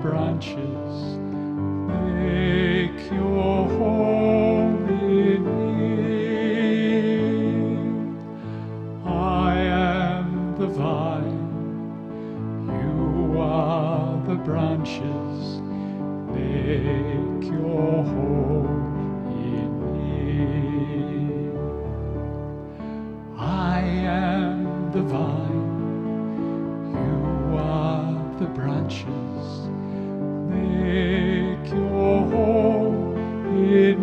branches, make your home in me. I am the vine, you are the branches, make your home in me. I am the vine, you are the branches, make your home in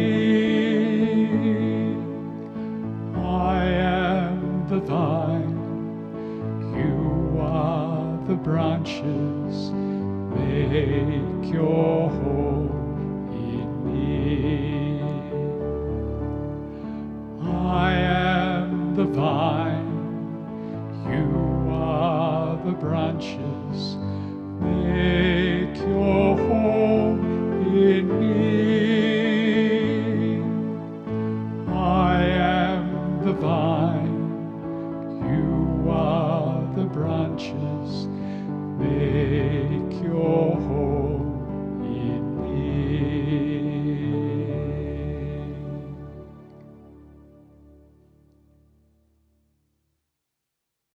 me. I am the vine, you are the branches, make your home in me. I am the vine, you are the branches,